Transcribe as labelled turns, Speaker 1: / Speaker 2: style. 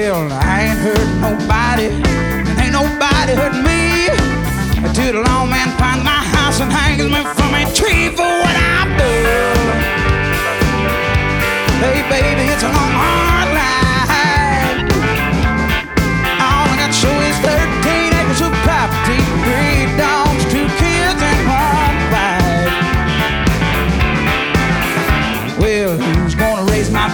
Speaker 1: Well, I ain't hurt nobody, and ain't nobody hurt me. Till the lawman finds my house and hangs me from a tree for what I've done. Hey, baby, it's a long, hard